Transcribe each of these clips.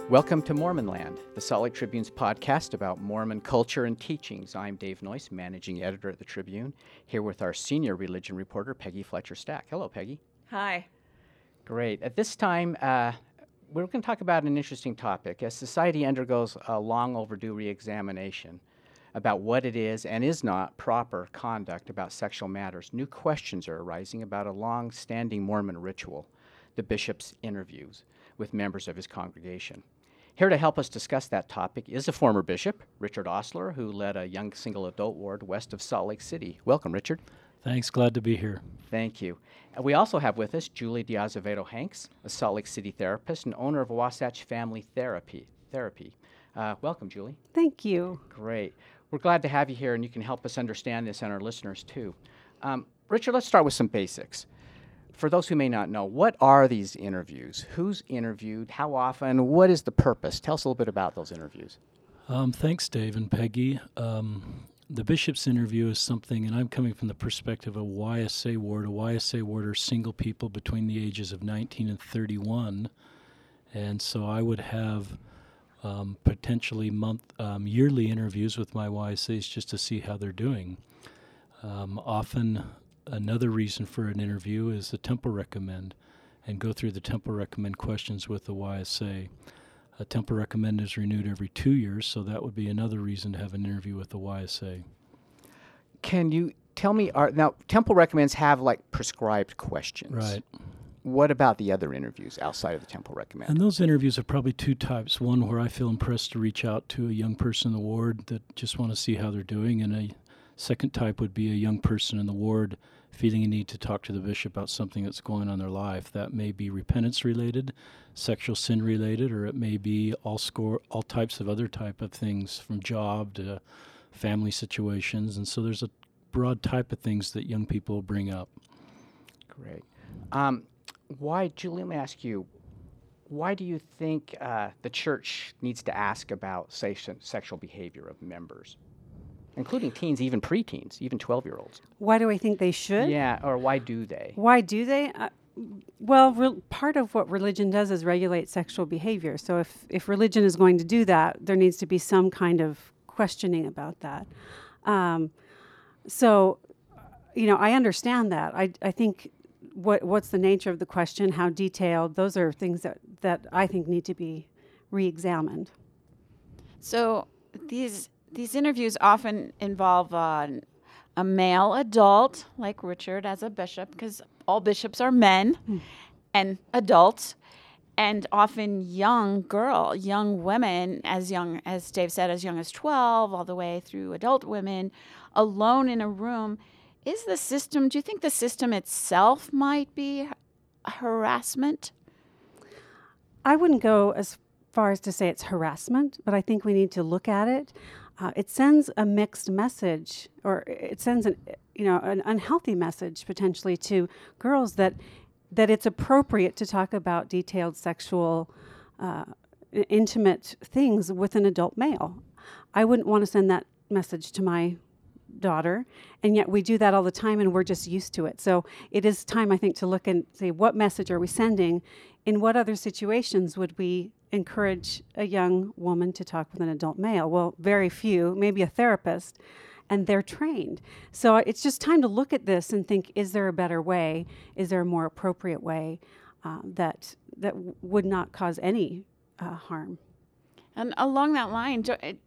Welcome to Mormonland, the Salt Lake Tribune's podcast about Mormon culture and teachings. I'm Dave Noyce, managing editor at the Tribune, here with our senior religion reporter, Peggy Fletcher-Stack. Hello, Peggy. Hi. Great. At this time, we're going to talk about an interesting topic. As society undergoes a long overdue reexamination about what it is and is not proper conduct about sexual matters, new questions are arising about a long-standing Mormon ritual, the bishop's interviews with members of his congregation. Here to help us discuss that topic is a former bishop, Richard Ostler, who led a young single adult ward west of Salt Lake City. Welcome, Richard. Thanks. Glad to be here. Thank you. We also have with us Julie D'Azevedo-Hanks, a Salt Lake City therapist and owner of Wasatch Family Therapy. Welcome, Julie. Thank you. Great. We're glad to have you here, and you can help us understand this and our listeners, too. Richard, let's start with some basics. For those who may not know, what are these interviews? Who's interviewed? How often? What is the purpose? Tell us a little bit about those interviews. Thanks, Dave and Peggy. The bishop's interview is something, and I'm coming from the perspective of a YSA ward. A YSA ward are single people between the ages of 19 and 31. And so I would have potentially yearly interviews with my YSAs just to see how they're doing. Often another reason for an interview is the Temple Recommend, and go through the Temple Recommend questions with the YSA. A Temple Recommend is renewed every 2 years, so that would be another reason to have an interview with the YSA. Can you tell me, now Temple Recommends have like prescribed questions. Right. What about the other interviews outside of the Temple Recommend? And those interviews are probably two types. One where I feel impressed to reach out to a young person in the ward that just want to see how they're doing, and a second type would be a young person in the ward feeling a need to talk to the bishop about something that's going on in their life. That may be repentance-related, sexual sin-related, or it may be all types of other type of things, from job to family situations. And so there's a broad type of things that young people bring up. Great. Julie, let me ask you, why do you think the church needs to ask about sexual behavior of members? Including teens, even preteens, even 12-year-olds. Why do I think they should? Yeah, or why do they? Why do they? Part of what religion does is regulate sexual behavior. So if religion is going to do that, there needs to be some kind of questioning about that. I understand that. I think what's the nature of the question, how detailed, those are things that I think need to be re-examined. So these interviews often involve a male adult, like Richard as a bishop, because all bishops are men and adults, and often young women, as young, as Dave said, as young as 12, all the way through adult women, alone in a room. Do you think the system itself might be harassment? I wouldn't go as far as to say it's harassment, but I think we need to look at it. It sends a mixed message, or it sends an unhealthy message potentially to girls that it's appropriate to talk about detailed sexual, intimate things with an adult male. I wouldn't want to send that message to my daughter, and yet we do that all the time, and we're just used to it. So it is time, I think, to look and say, what message are we sending? In what other situations would we encourage a young woman to talk with an adult male? Well, very few, maybe a therapist, and they're trained. So it's just time to look at this and think, is there a better way? Is there a more appropriate way that would not cause any harm? And along that line,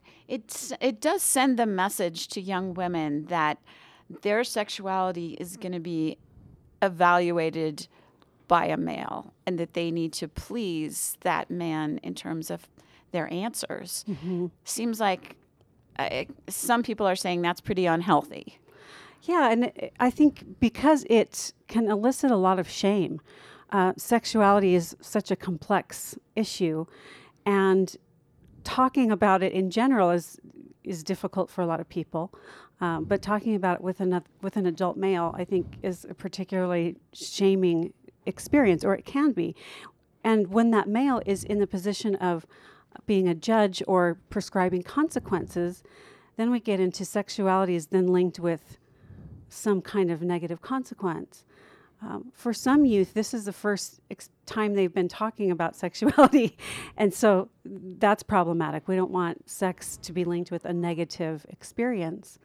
it does send the message to young women that their sexuality is going to be evaluated by a male, and that they need to please that man in terms of their answers. Mm-hmm. Seems like some people are saying that's pretty unhealthy. Yeah, and I think because it can elicit a lot of shame. Sexuality is such a complex issue, and talking about it in general is difficult for a lot of people. But talking about it with an adult male, I think, is a particularly shaming experience, or it can be. And when that male is in the position of being a judge or prescribing consequences, then we get into sexuality is then linked with some kind of negative consequence. For some youth, this is the first time they've been talking about sexuality, and so that's problematic. We don't want sex to be linked with a negative experience.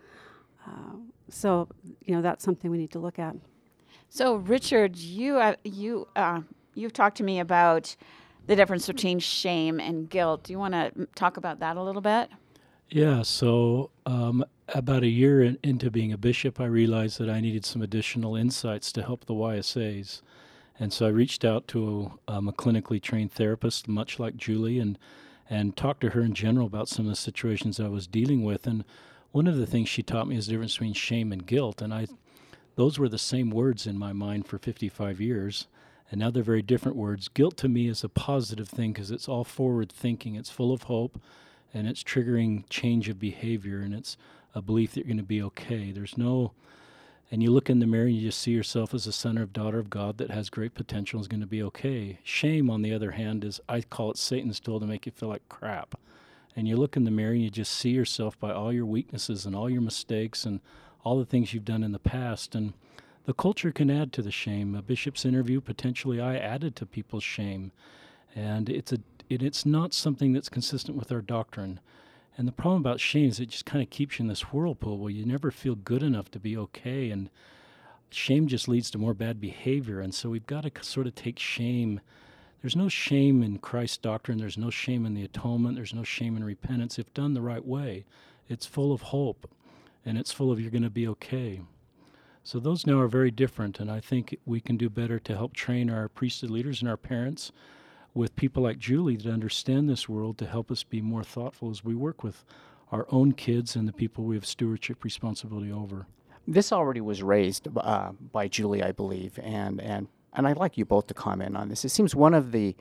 So, that's something we need to look at. So, Richard, you've talked to me about the difference between shame and guilt. Do you want to talk about that a little bit? Yeah, so about a year into being a bishop, I realized that I needed some additional insights to help the YSAs. And so I reached out to a clinically trained therapist, much like Julie, and talked to her in general about some of the situations I was dealing with. And one of the things she taught me is the difference between shame and guilt. And those were the same words in my mind for 55 years. And now they're very different words. Guilt to me is a positive thing because it's all forward thinking. It's full of hope. And it's triggering change of behavior, and it's a belief that you're going to be okay. And you look in the mirror and you just see yourself as a son or daughter of God that has great potential and is going to be okay. Shame, on the other hand, is, I call it Satan's tool to make you feel like crap. And you look in the mirror and you just see yourself by all your weaknesses and all your mistakes and all the things you've done in the past. And the culture can add to the shame. A bishop's interview, potentially I added to people's shame. And it's not something that's consistent with our doctrine. And the problem about shame is it just kind of keeps you in this whirlpool where you never feel good enough to be okay, and shame just leads to more bad behavior. And so we've got to sort of take shame. There's no shame in Christ's doctrine. There's no shame in the atonement. There's no shame in repentance. If done the right way, it's full of hope, and it's full of you're going to be okay. So those now are very different, and I think we can do better to help train our priesthood leaders and our parents with people like Julie that understand this world to help us be more thoughtful as we work with our own kids and the people we have stewardship responsibility over. This already was raised by Julie, I believe, and I'd like you both to comment on this. It seems one of the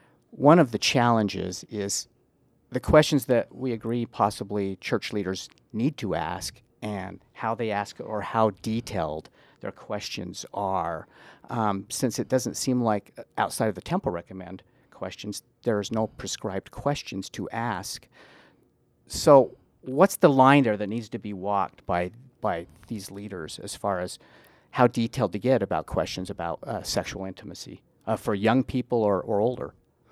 challenges is the questions that we agree possibly church leaders need to ask and how they ask or how detailed their questions are. Since it doesn't seem like outside of the temple recommend questions, there is no prescribed questions to ask. So what's the line there that needs to be walked by these leaders as far as how detailed to get about questions about sexual intimacy for young people or older?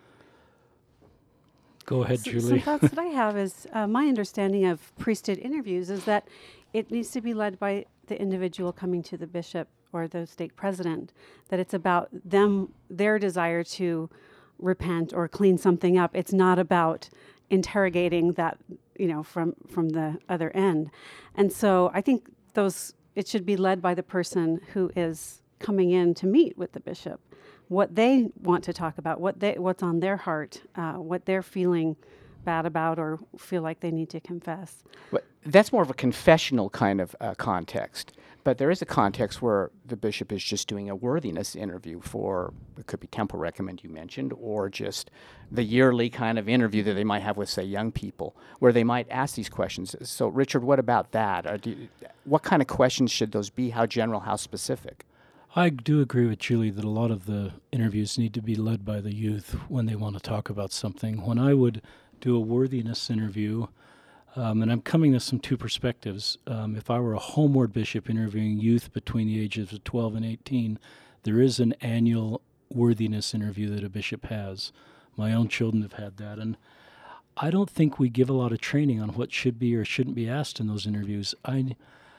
Go ahead, Julie. Some thoughts that I have is my understanding of priesthood interviews is that it needs to be led by the individual coming to the bishop or the stake president, that it's about their desire to repent or clean something up. It's not about interrogating that, from the other end. And so I think it should be led by the person who is coming in to meet with the bishop, what they want to talk about, what's on their heart, what they're feeling bad about or feel like they need to confess. But that's more of a confessional kind of context. But there is a context where the bishop is just doing a worthiness interview for, it could be temple recommend you mentioned, or just the yearly kind of interview that they might have with, say, young people, where they might ask these questions. So, Richard, what about that? What kind of questions should those be? How general, how specific? I do agree with Julie that a lot of the interviews need to be led by the youth when they want to talk about something. When I would do a worthiness interview, and I'm coming to some two perspectives. If I were a homeward bishop interviewing youth between the ages of 12 and 18, there is an annual worthiness interview that a bishop has. My own children have had that, and I don't think we give a lot of training on what should be or shouldn't be asked in those interviews. I've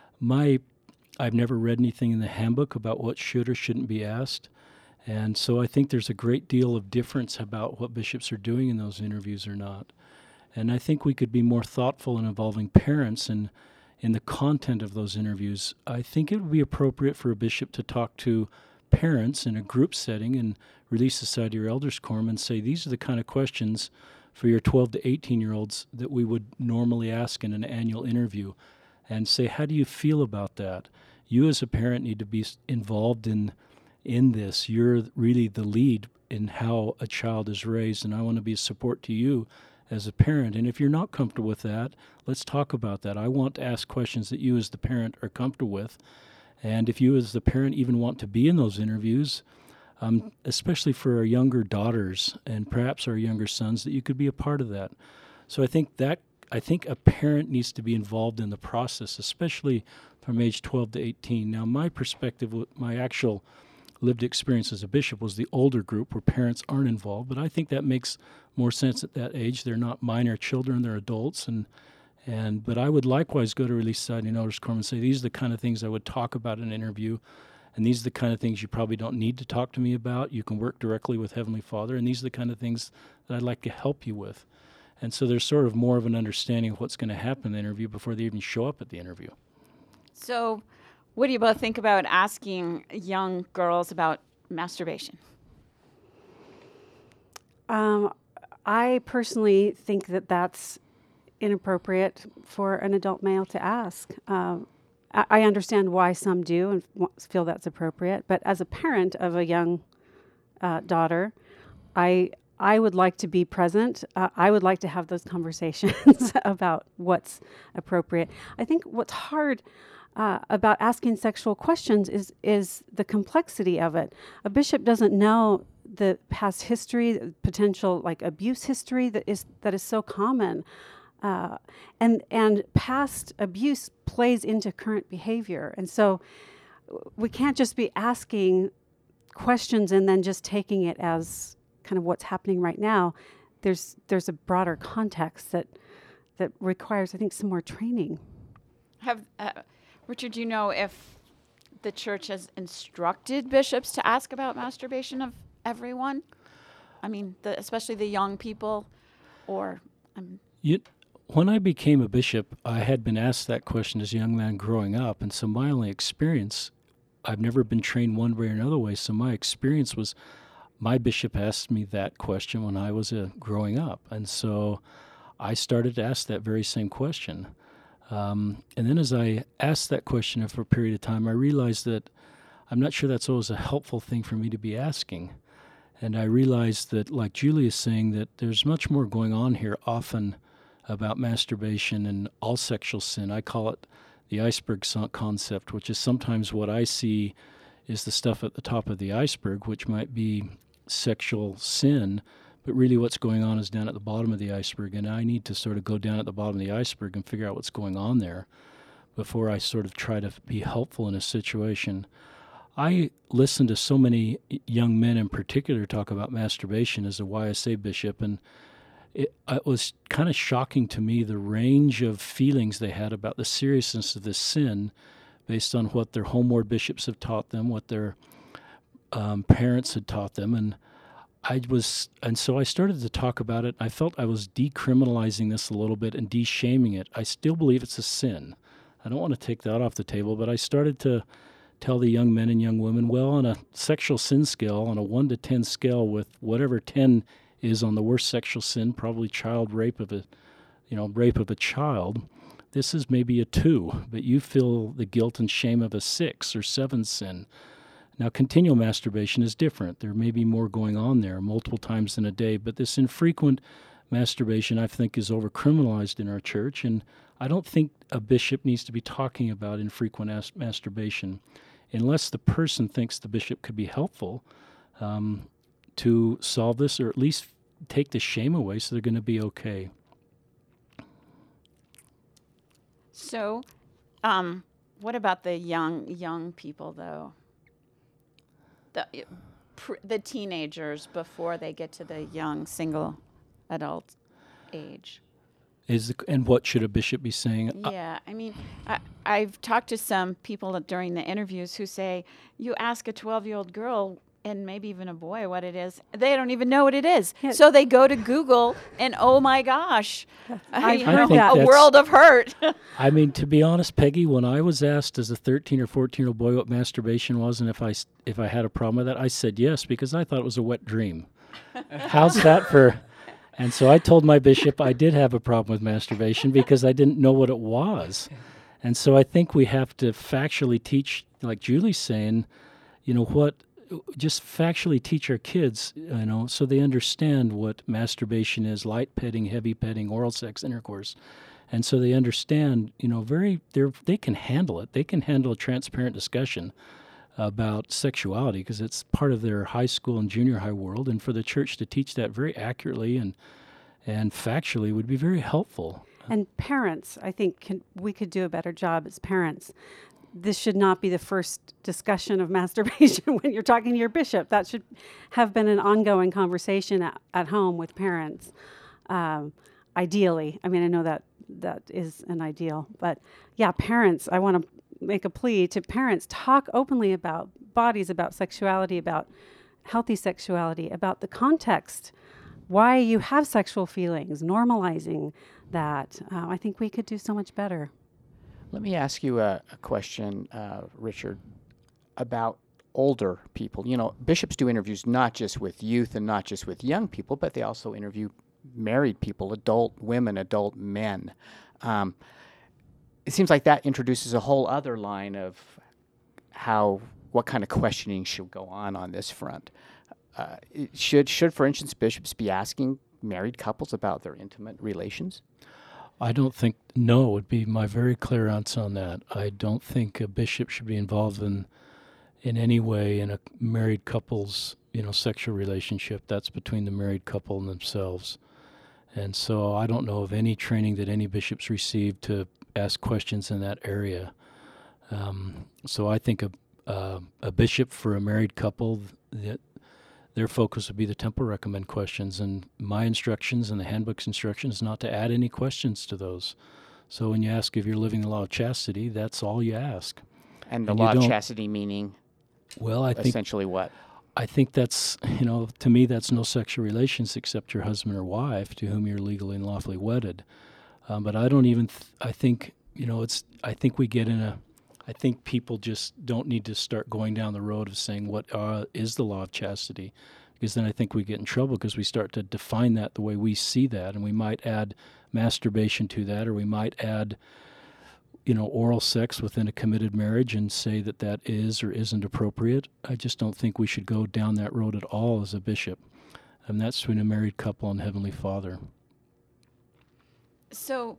never read anything in the handbook about what should or shouldn't be asked, and so I think there's a great deal of difference about what bishops are doing in those interviews or not. And I think we could be more thoughtful in involving parents in the content of those interviews. I think it would be appropriate for a bishop to talk to parents in a group setting and Relief Society or Elders Quorum and say, these are the kind of questions for your 12 to 18-year-olds that we would normally ask in an annual interview, and say, how do you feel about that? You as a parent need to be involved in this. You're really the lead in how a child is raised, and I want to be a support to you as a parent. And if you're not comfortable with that, let's talk about that. I want to ask questions that you as the parent are comfortable with. And if you as the parent even want to be in those interviews, especially for our younger daughters and perhaps our younger sons, that you could be a part of that. So I think a parent needs to be involved in the process, especially from age 12 to 18. Now, my perspective, my actual lived experience as a bishop was the older group where parents aren't involved. But I think that makes more sense at that age. They're not minor children, they're adults. But I would likewise go to Release Society and Elders Quorum and say, these are the kind of things I would talk about in an interview, and these are the kind of things you probably don't need to talk to me about. You can work directly with Heavenly Father, and these are the kind of things that I'd like to help you with. And so there's sort of more of an understanding of what's going to happen in the interview before they even show up at the interview. So what do you both think about asking young girls about masturbation? I personally think that that's inappropriate for an adult male to ask. I understand why some do and feel that's appropriate, but as a parent of a young daughter, I would like to be present. I would like to have those conversations about what's appropriate. I think what's hard about asking sexual questions is the complexity of it. A bishop doesn't know the past history, the potential like abuse history that is so common. And past abuse plays into current behavior. And so we can't just be asking questions and then just taking it as kind of what's happening right now. There's a broader context that requires, I think, some more training. Richard, do you know if the church has instructed bishops to ask about masturbation of everyone? I mean, especially the young people, or... When I became a bishop, I had been asked that question as a young man growing up, and so my only experience, I've never been trained one way or another way, so my experience was my bishop asked me that question when I was growing up, and so I started to ask that very same question. And then as I asked that question for a period of time, I realized that I'm not sure that's always a helpful thing for me to be asking. And I realized that, like Julie is saying, that there's much more going on here often about masturbation and all sexual sin. I call it the iceberg concept, which is sometimes what I see is the stuff at the top of the iceberg, which might be sexual sin, but really what's going on is down at the bottom of the iceberg, and I need to sort of go down at the bottom of the iceberg and figure out what's going on there before I sort of try to be helpful in a situation. I listen to so many young men in particular talk about masturbation as a YSA bishop, and it was kind of shocking to me the range of feelings they had about the seriousness of this sin based on what their homeward bishops have taught them, what their parents had taught them, and so I started to talk about it. I felt I was decriminalizing this a little bit and de-shaming it. I still believe it's a sin. I don't want to take that off the table, but I started to tell the young men and young women, well, on a sexual sin scale, on a 1 to 10 scale, with whatever 10 is on the worst sexual sin, probably child rape of a child, this is maybe a 2, but you feel the guilt and shame of a 6 or 7 sin. Now, continual masturbation is different. There may be more going on there multiple times in a day, but this infrequent masturbation, I think, is over-criminalized in our church, and I don't think a bishop needs to be talking about infrequent masturbation unless the person thinks the bishop could be helpful to solve this, or at least take the shame away so they're going to be okay. So, what about the young people, though? The teenagers before they get to the young single adult age. And what should a bishop be saying? Yeah, I mean, I've talked to some people during the interviews who say, you ask a 12-year-old girl, and maybe even a boy, what it is, they don't even know what it is. Yeah. So they go to Google, and oh my gosh, I've heard that. A world of hurt. I mean, to be honest, Peggy, when I was asked as a 13 or 14-year-old boy what masturbation was and if I had a problem with that, I said yes, because I thought it was a wet dream. How's that for... And so I told my bishop I did have a problem with masturbation because I didn't know what it was. And so I think we have to factually teach, like Julie's saying, just factually teach our kids, so they understand what masturbation is, light petting, heavy petting, oral sex, intercourse. And so they understand, they can handle it. They can handle a transparent discussion about sexuality because it's part of their high school and junior high world. And for the church to teach that very accurately and factually would be very helpful. And parents, I think we could do a better job as parents. this should not be the first discussion of masturbation when you're talking to your bishop. That should have been an ongoing conversation at home with parents. Ideally, I mean, I know that is an ideal, but yeah, parents, I want to make a plea to parents: talk openly about bodies, about sexuality, about healthy sexuality, about the context, why you have sexual feelings, normalizing that. I think we could do so much better. Let me ask you a question, Richard, about older people. You know, bishops do interviews not just with youth and not just with young people, but they also interview married people, adult women, adult men. It seems like that introduces a whole other line of what kind of questioning should go on this front. Should, for instance, bishops be asking married couples about their intimate relations? I don't think, no, would be my very clear answer on that. I don't think a bishop should be involved in any way in a married couple's, sexual relationship. That's between the married couple and themselves. And so I don't know of any training that any bishops received to ask questions in that area. So I think a bishop for a married couple, their focus would be the temple recommend questions, and my instructions and the handbook's instructions not to add any questions to those. So when you ask if you're living the law of chastity, that's all you ask. And the law of chastity meaning, well, I think essentially what? I think that's, to me, that's no sexual relations except your husband or wife to whom you're legally and lawfully wedded. But I don't even, I think we get in I think people just don't need to start going down the road of saying what is the law of chastity, because then I think we get in trouble because we start to define that the way we see that, and we might add masturbation to that, or we might add, oral sex within a committed marriage and say that is or isn't appropriate. I just don't think we should go down that road at all as a bishop, and that's between a married couple and Heavenly Father. So,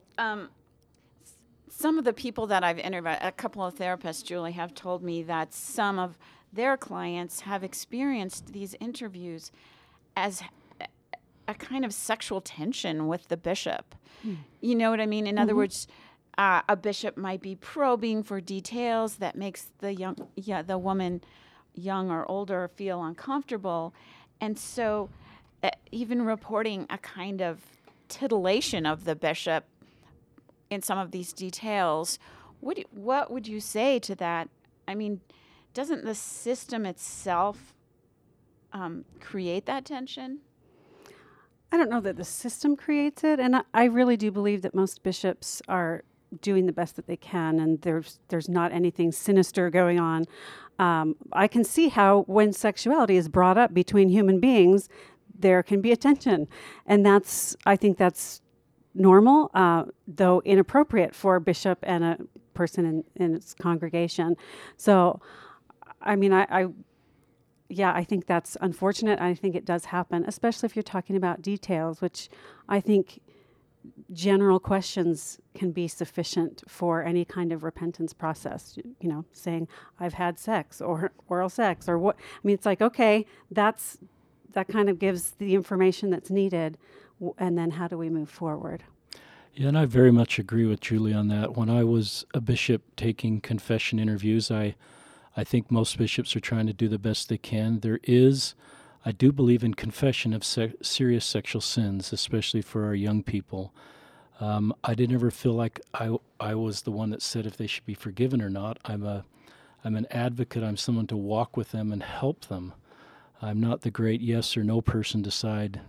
some of the people that I've interviewed, a couple of therapists, Julie, have told me that some of their clients have experienced these interviews as a kind of sexual tension with the bishop. You know what I mean? In other words, a bishop might be probing for details that makes the woman, young or older, feel uncomfortable, and so even reporting a kind of titillation of the bishop in some of these details. What would you say to that? I mean, doesn't the system itself create that tension? I don't know that the system creates it, and I really do believe that most bishops are doing the best that they can, and there's not anything sinister going on. I can see how when sexuality is brought up between human beings, there can be a tension, and I think that's normal, though inappropriate for a bishop and a person in its congregation. So, I mean, I think that's unfortunate. I think it does happen, especially if you're talking about details, which I think general questions can be sufficient for any kind of repentance process. Saying I've had sex or oral sex or what. I mean, it's like, okay, that kind of gives the information that's needed. And then how do we move forward? Yeah, and I very much agree with Julie on that. When I was a bishop taking confession interviews, I think most bishops are trying to do the best they can. I do believe in confession of serious sexual sins, especially for our young people. I didn't ever feel like I was the one that said if they should be forgiven or not. I'm an advocate. I'm someone to walk with them and help them. I'm not the great yes or no person decide,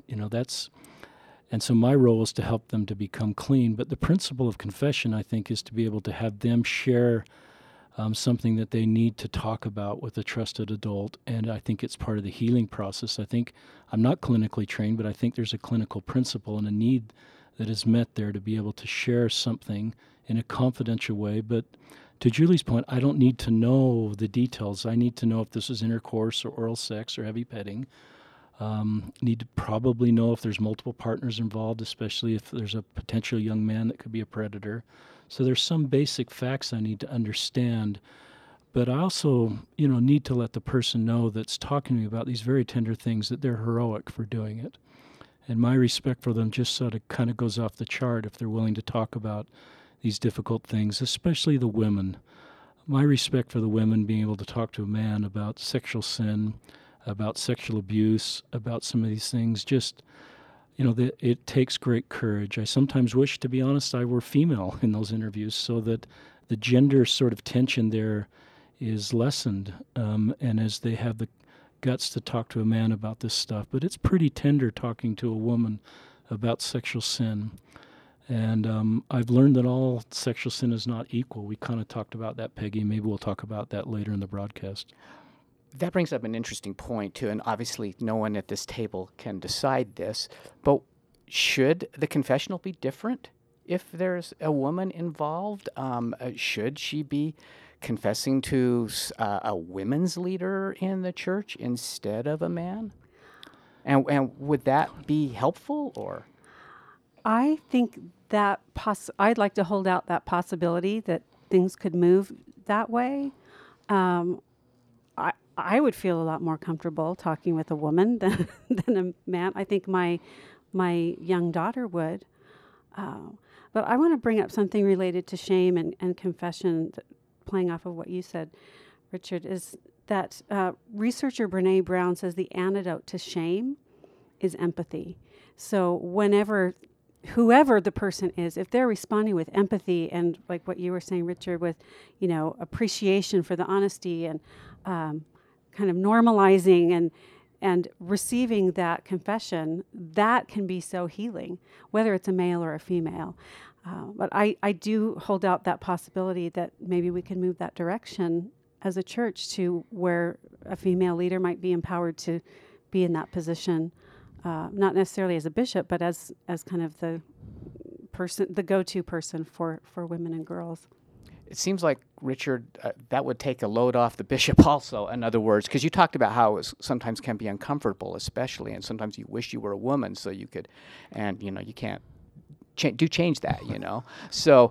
and so my role is to help them to become clean. But the principle of confession, I think, is to be able to have them share something that they need to talk about with a trusted adult. And I think it's part of the healing process. I think I'm not clinically trained, but I think there's a clinical principle and a need that is met there to be able to share something in a confidential way. But to Julie's point, I don't need to know the details. I need to know if this is intercourse or oral sex or heavy petting. Need to probably know if there's multiple partners involved, especially if there's a potential young man that could be a predator. So there's some basic facts I need to understand, but I also, need to let the person know that's talking to me about these very tender things that they're heroic for doing it. And my respect for them just sort of kind of goes off the chart if they're willing to talk about these difficult things, especially the women. my respect for the women being able to talk to a man about sexual sin, about sexual abuse, about some of these things, just, it takes great courage. I sometimes wish, to be honest, I were female in those interviews so that the gender sort of tension there is lessened, and as they have the guts to talk to a man about this stuff. But it's pretty tender talking to a woman about sexual sin. And I've learned that all sexual sin is not equal. We kind of talked about that, Peggy. Maybe we'll talk about that later in the broadcast. That brings up an interesting point, too, and obviously no one at this table can decide this, but should the confessional be different if there's a woman involved? Should she be confessing to a women's leader in the church instead of a man? And would that be helpful, or? I think that I'd like to hold out that possibility that things could move that way. I would feel a lot more comfortable talking with a woman than a man. I think my young daughter would. But I want to bring up something related to shame and confession, playing off of what you said, Richard, is that researcher Brene Brown says the antidote to shame is empathy. So whoever the person is, if they're responding with empathy and, like what you were saying, Richard, with, appreciation for the honesty and kind of normalizing and receiving that confession, that can be so healing, whether it's a male or a female. But I do hold out that possibility that maybe we can move that direction as a church to where a female leader might be empowered to be in that position, not necessarily as a bishop, but as kind of the go-to person for women and girls. It seems like, Richard, that would take a load off the bishop also, in other words, because you talked about how it sometimes can be uncomfortable, especially, and sometimes you wish you were a woman so you could, and, you can't change that, So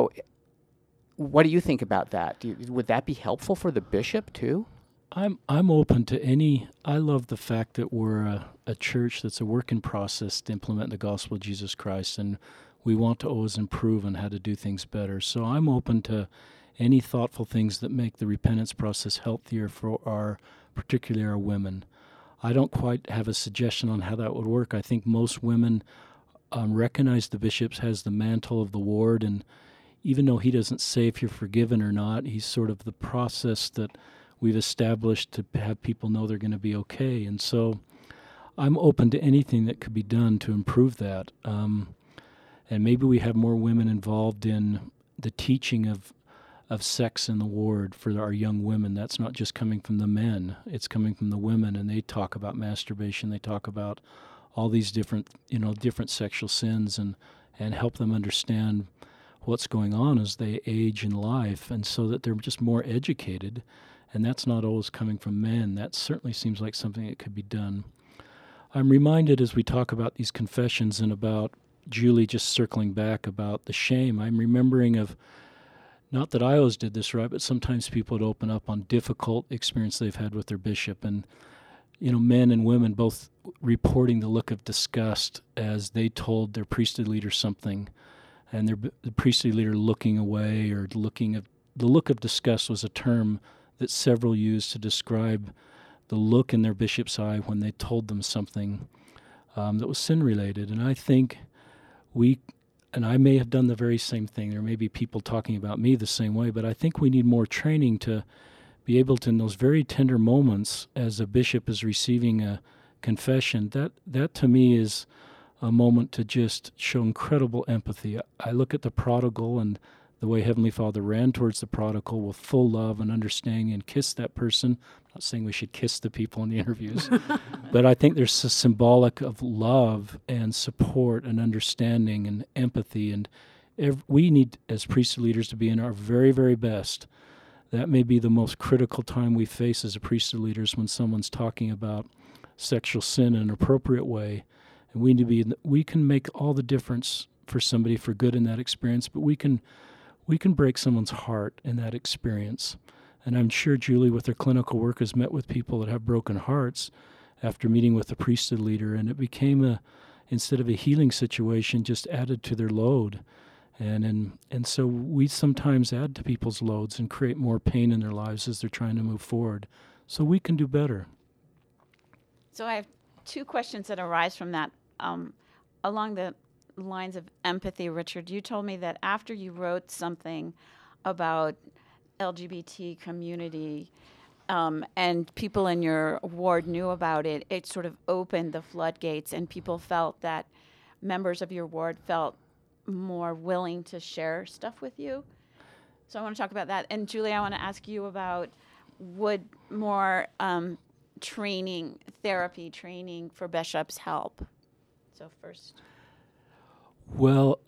what do you think about that? Would that be helpful for the bishop, too? I'm open to any. I love the fact that we're a church that's a work in process to implement the gospel of Jesus Christ, and we want to always improve on how to do things better. So I'm open to any thoughtful things that make the repentance process healthier for particularly our women. I don't quite have a suggestion on how that would work. I think most women recognize the bishop has the mantle of the ward, and even though he doesn't say if you're forgiven or not, he's sort of the process that we've established to have people know they're going to be okay. And so I'm open to anything that could be done to improve that. And maybe we have more women involved in the teaching of sex in the ward for our young women. That's not just coming from the men. It's coming from the women, and they talk about masturbation. They talk about all these different sexual sins and help them understand what's going on as they age in life, and so that they're just more educated. And that's not always coming from men. That certainly seems like something that could be done. I'm reminded as we talk about these confessions and about Julie just circling back about the shame, I'm remembering of, not that I always did this right, but sometimes people would open up on difficult experience they've had with their bishop, and men and women both reporting the look of disgust as they told their priesthood leader something, and the priesthood leader looking away or the look of disgust was a term that several used to describe the look in their bishop's eye when they told them something that was sin-related. And I think and I may have done the very same thing. There may be people talking about me the same way, but I think we need more training to be able to, in those very tender moments, as a bishop is receiving a confession, that to me is a moment to just show incredible empathy. I look at the prodigal and the way Heavenly Father ran towards the prodigal with full love and understanding and kissed that person. I'm not saying we should kiss the people in the interviews, but I think there's a symbolic of love and support and understanding and empathy. And we need, as priesthood leaders, to be in our very, very best. That may be the most critical time we face as a priesthood leaders when someone's talking about sexual sin in an appropriate way. And we can make all the difference for somebody for good in that experience, but we can break someone's heart in that experience. And I'm sure Julie, with her clinical work, has met with people that have broken hearts after meeting with a priesthood leader, and it became instead of a healing situation, just added to their load. And so we sometimes add to people's loads and create more pain in their lives as they're trying to move forward. So we can do better. So I have two questions that arise from that. Along the lines of empathy, Richard, you told me that after you wrote something about LGBT community and people in your ward knew about it, it sort of opened the floodgates, and people felt that members of your ward felt more willing to share stuff with you. So I want to talk about that. And Julie, I want to ask you about, would more therapy training for bishops help? So first. Well,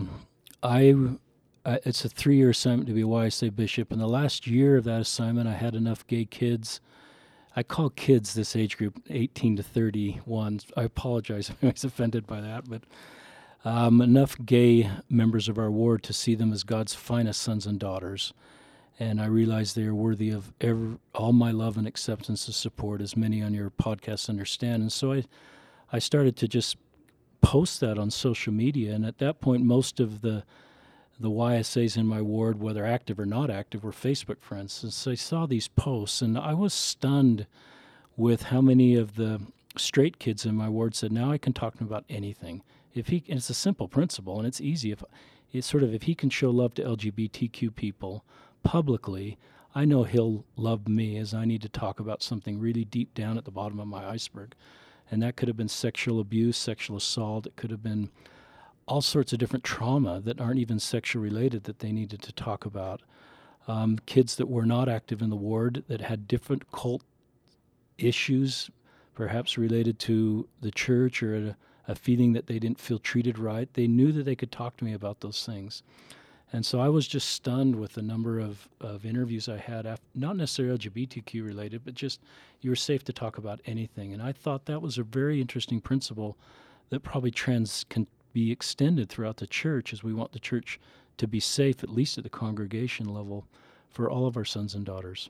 it's a 3-year assignment to be a YSA bishop. In the last year of that assignment, I had enough gay kids. I call kids this age group 18 to 31. I apologize if anyone's offended by that, but enough gay members of our ward to see them as God's finest sons and daughters. And I realize they are worthy of all my love and acceptance and support, as many on your podcast understand. And so I started to just post that on social media. And at that point, most of the YSAs in my ward, whether active or not active, were Facebook friends. And so I saw these posts, and I was stunned with how many of the straight kids in my ward said, now I can talk to him about anything. And it's a simple principle, and it's easy. If he can show love to LGBTQ people publicly, I know he'll love me, as I need to talk about something really deep down at the bottom of my iceberg. And that could have been sexual abuse, sexual assault. It could have been all sorts of different trauma that aren't even sexual related that they needed to talk about. Kids that were not active in the ward that had different cult issues, perhaps related to the church or a feeling that they didn't feel treated right. They knew that they could talk to me about those things. And so I was just stunned with the number of interviews I had, not necessarily LGBTQ related, but just you were safe to talk about anything. And I thought that was a very interesting principle that probably can be extended throughout the church, as we want the church to be safe, at least at the congregation level, for all of our sons and daughters.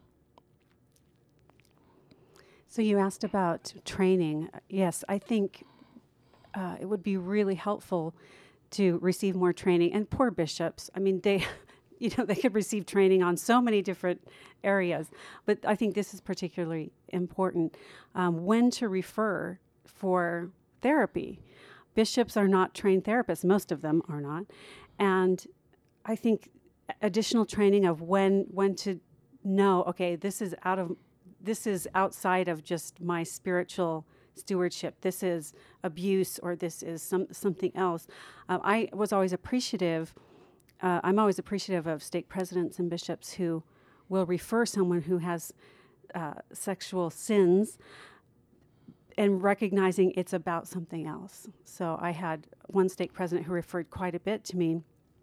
So you asked about training. Yes, I think it would be really helpful to receive more training. And poor bishops, I mean, they could receive training on so many different areas, but I think this is particularly important. When to refer for therapy. Bishops are not trained therapists. Most of them are not. And I think additional training of when to know, okay, this is outside of just my spiritual stewardship. This is abuse, or this is something else. I was always appreciative. I'm always appreciative of stake presidents and bishops who will refer someone who has sexual sins, and recognizing it's about something else. So I had one stake president who referred quite a bit to me,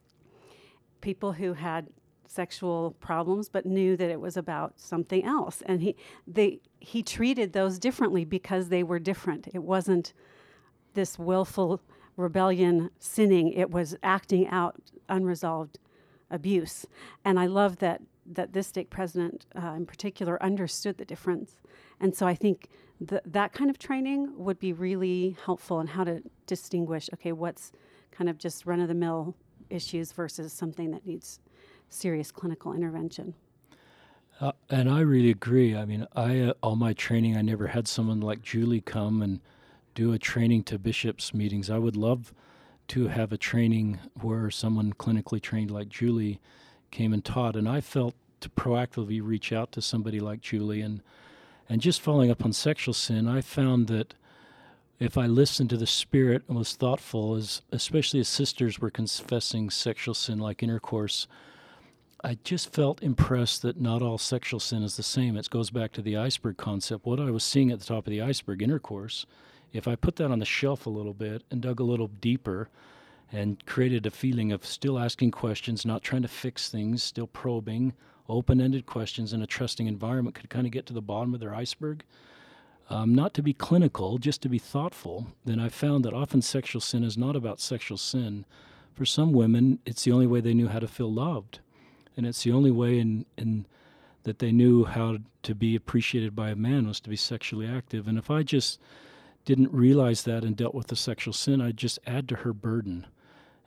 people who had sexual problems but knew that it was about something else. And he treated those differently because they were different. It wasn't this willful rebellion sinning. It was acting out unresolved abuse. And I love that this stake president in particular understood the difference. And so I think that kind of training would be really helpful in how to distinguish, okay, what's kind of just run-of-the-mill issues versus something that needs serious clinical intervention. And I really agree. I mean, all my training, I never had someone like Julie come and do a training to bishops' meetings. I would love to have a training where someone clinically trained like Julie came and taught. And I felt to proactively reach out to somebody like Julie. And just following up on sexual sin, I found that if I listened to the Spirit and was thoughtful, especially as sisters were confessing sexual sin like intercourse, I just felt impressed that not all sexual sin is the same. It goes back to the iceberg concept. What I was seeing at the top of the iceberg, intercourse, if I put that on the shelf a little bit and dug a little deeper and created a feeling of still asking questions, not trying to fix things, still probing, open-ended questions in a trusting environment, could kind of get to the bottom of their iceberg. Not to be clinical, just to be thoughtful, then I found that often sexual sin is not about sexual sin. For some women, it's the only way they knew how to feel loved. And it's the only way in that they knew how to be appreciated by a man was to be sexually active. And if I just didn't realize that and dealt with the sexual sin, I'd just add to her burden.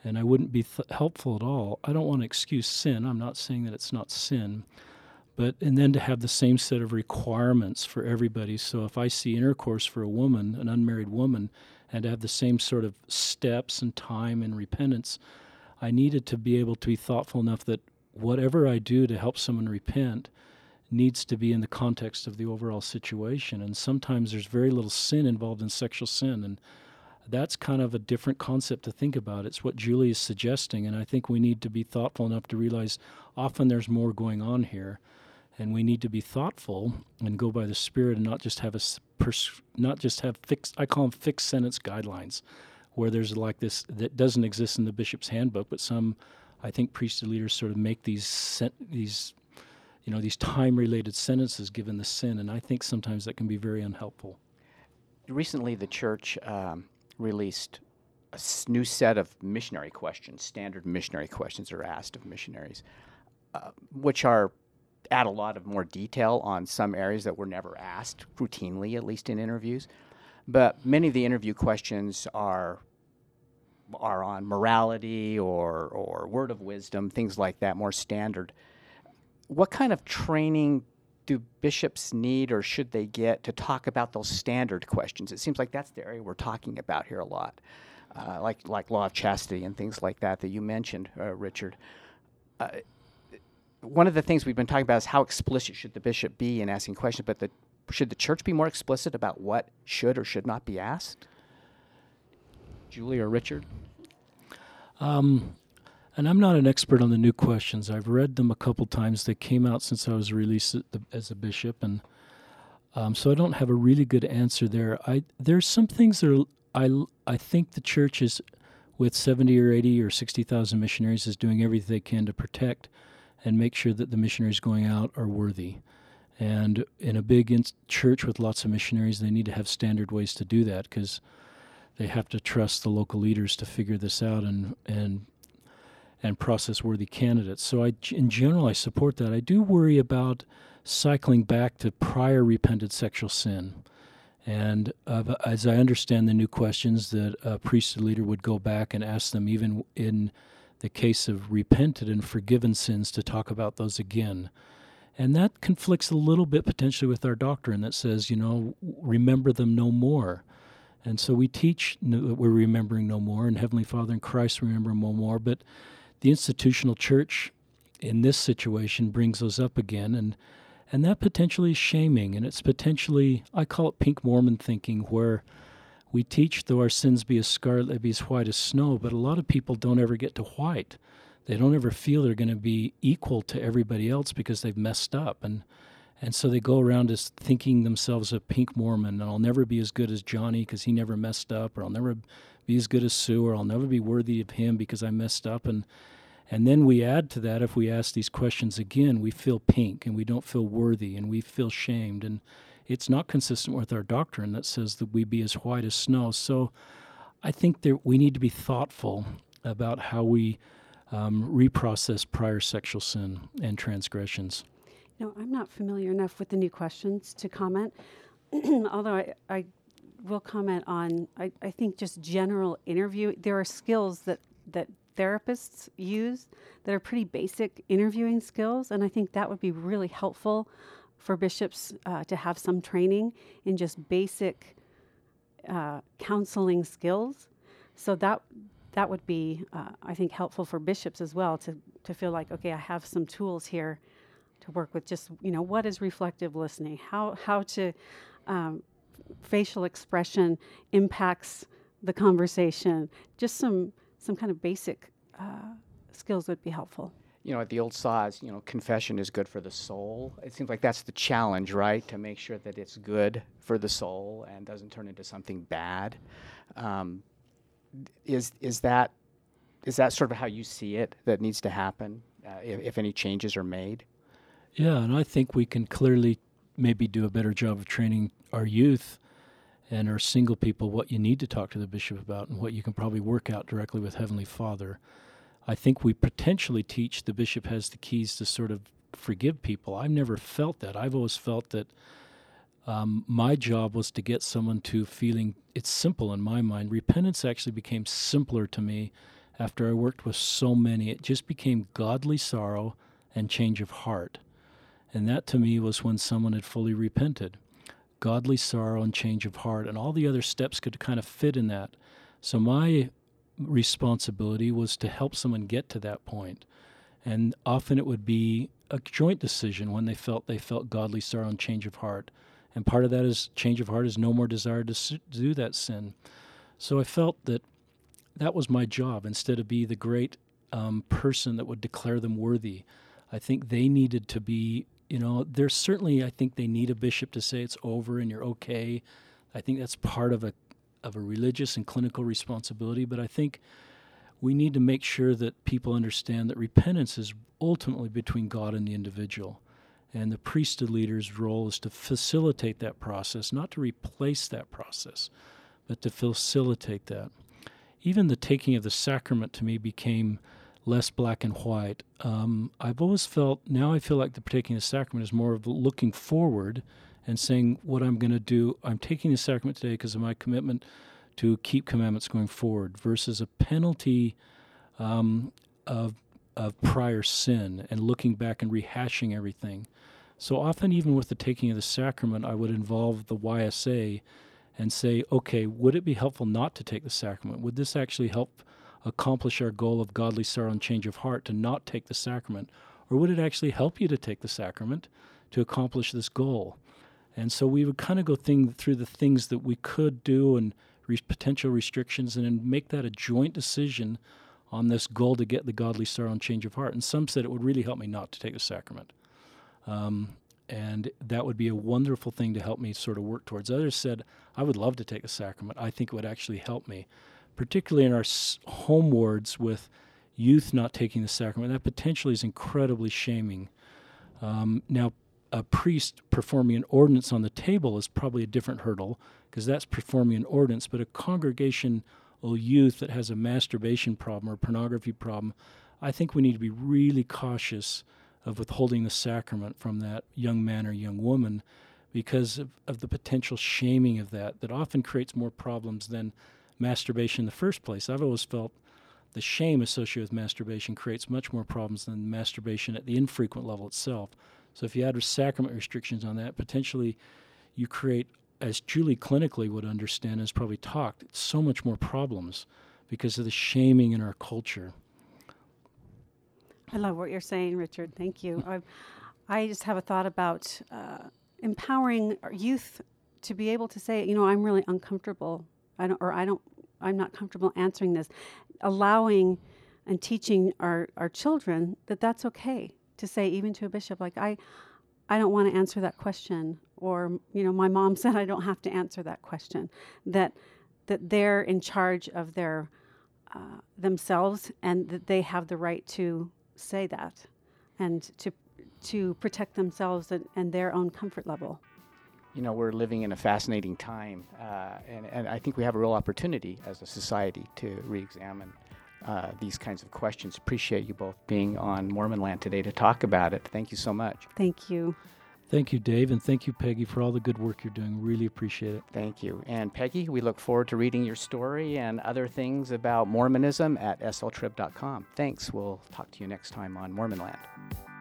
and I wouldn't be helpful at all. I don't want to excuse sin. I'm not saying that it's not sin, and then to have the same set of requirements for everybody. So if I see intercourse for a woman, an unmarried woman, and to have the same sort of steps and time and repentance, I needed to be able to be thoughtful enough that whatever I do to help someone repent needs to be in the context of the overall situation. And sometimes there's very little sin involved in sexual sin, and that's kind of a different concept to think about. It's what Julie is suggesting, and I think we need to be thoughtful enough to realize often there's more going on here, and we need to be thoughtful and go by the Spirit and not just have fixed, I call them fixed sentence guidelines, where there's like this that doesn't exist in the bishop's handbook, but some, I think, priesthood leaders sort of make these time-related sentences given the sin, and I think sometimes that can be very unhelpful. Recently, the church released a new set of missionary questions. Standard missionary questions are asked of missionaries, which add a lot of more detail on some areas that were never asked routinely, at least in interviews. But many of the interview questions are on morality or word of wisdom, things like that, more standard. What kind of training do bishops need or should they get to talk about those standard questions? It seems like that's the area we're talking about here a lot, like law of chastity and things like that you mentioned, Richard. One of the things we've been talking about is how explicit should the bishop be in asking questions, but should the church be more explicit about what should or should not be asked? Julie or Richard? And I'm not an expert on the new questions. I've read them a couple times. They came out since I was released as a bishop, and so I don't have a really good answer there. There's some things that I think the church is, with 70 or 80 or 60,000 missionaries, is doing everything they can to protect and make sure that the missionaries going out are worthy. And in a big church with lots of missionaries, they need to have standard ways to do that because they have to trust the local leaders to figure this out and process worthy candidates. So in general, I support that. I do worry about cycling back to prior repented sexual sin. And as I understand the new questions, that a priesthood leader would go back and ask them, even in the case of repented and forgiven sins, to talk about those again. And that conflicts a little bit potentially with our doctrine that says, remember them no more. And so we teach that we're remembering no more, and Heavenly Father and Christ remember no more, but the institutional church in this situation brings those up again, and that potentially is shaming, and it's potentially, I call it pink Mormon thinking, where we teach though our sins be as scarlet, they be as white as snow, but a lot of people don't ever get to white. They don't ever feel they're going to be equal to everybody else because they've messed up, and so they go around as thinking themselves a pink Mormon, and I'll never be as good as Johnny because he never messed up, or I'll never be as good as Sue, or I'll never be worthy of him because I messed up, and then we add to that, if we ask these questions again, we feel pink, and we don't feel worthy, and we feel shamed, and it's not consistent with our doctrine that says that we be as white as snow. So I think that we need to be thoughtful about how we reprocess prior sexual sin and transgressions. I'm not familiar enough with the new questions to comment, although I will comment on, I think, just general interview. There are skills that therapists use that are pretty basic interviewing skills, and I think that would be really helpful for bishops to have some training in just basic counseling skills. So that would be, I think, helpful for bishops as well to feel like, okay, I have some tools here to work with. Just what is reflective listening? How to facial expression impacts the conversation. Just some kind of basic skills would be helpful. At the old saws, confession is good for the soul. It seems like that's the challenge, right? To make sure that it's good for the soul and doesn't turn into something bad. Is that sort of how you see it, that needs to happen if any changes are made? Yeah, and I think we can clearly maybe do a better job of training our youth and our single people what you need to talk to the bishop about and what you can probably work out directly with Heavenly Father. I think we potentially teach the bishop has the keys to sort of forgive people. I've never felt that. I've always felt that my job was to get someone to feeling, it's simple in my mind. Repentance actually became simpler to me after I worked with so many, it just became godly sorrow and change of heart. And that to me was when someone had fully repented. Godly sorrow and change of heart, and all the other steps could kind of fit in that. So my responsibility was to help someone get to that point. And often it would be a joint decision when they felt godly sorrow and change of heart. And part of that is change of heart is no more desire to do that sin. So I felt that was my job, instead of be the great person that would declare them worthy. I think they needed to be, there's certainly, I think they need a bishop to say it's over and you're okay. I think that's part of a religious and clinical responsibility, but I think we need to make sure that people understand that repentance is ultimately between God and the individual. And the priesthood leader's role is to facilitate that process, not to replace that process, but to facilitate that. Even the taking of the sacrament to me became less black and white. I've always felt, now I feel like the taking of the sacrament is more of looking forward and saying what I'm going to do. I'm taking the sacrament today because of my commitment to keep commandments going forward, versus a penalty of prior sin and looking back and rehashing everything. So often, even with the taking of the sacrament, I would involve the YSA and say, okay, would it be helpful not to take the sacrament? Would this actually help accomplish our goal of godly sorrow and change of heart to not take the sacrament? Or would it actually help you to take the sacrament to accomplish this goal? And so we would kind of go through the things that we could do and potential restrictions, and then make that a joint decision on this goal to get the godly sorrow and change of heart. And some said it would really help me not to take the sacrament. And that would be a wonderful thing to help me sort of work towards. Others said, I would love to take a sacrament. I think it would actually help me, particularly in our home wards with youth not taking the sacrament. That potentially is incredibly shaming. Now, a priest performing an ordinance on the table is probably a different hurdle, because that's performing an ordinance, but a congregational youth that has a masturbation problem or pornography problem, I think we need to be really cautious of withholding the sacrament from that young man or young woman because of the potential shaming of that often creates more problems than masturbation in the first place. I've always felt the shame associated with masturbation creates much more problems than masturbation at the infrequent level itself. So if you add sacrament restrictions on that, potentially you create, as Julie clinically would understand, has probably talked, so much more problems because of the shaming in our culture. I love what you're saying, Richard. Thank you. I just have a thought about empowering our youth to be able to say, I'm really uncomfortable. I'm not comfortable answering this. Allowing and teaching our children that that's okay to say, even to a bishop, like, I don't want to answer that question. Or, my mom said I don't have to answer that question. That they're in charge of their themselves, and that they have the right to say that, and to protect themselves and their own comfort level. We're living in a fascinating time, and I think we have a real opportunity as a society to re-examine these kinds of questions. Appreciate you both being on Mormon Land today to talk about it. Thank you so much. Thank you. Thank you, Dave, and thank you, Peggy, for all the good work you're doing. Really appreciate it. Thank you. And Peggy, we look forward to reading your story and other things about Mormonism at sltrib.com. Thanks. We'll talk to you next time on Mormon Land.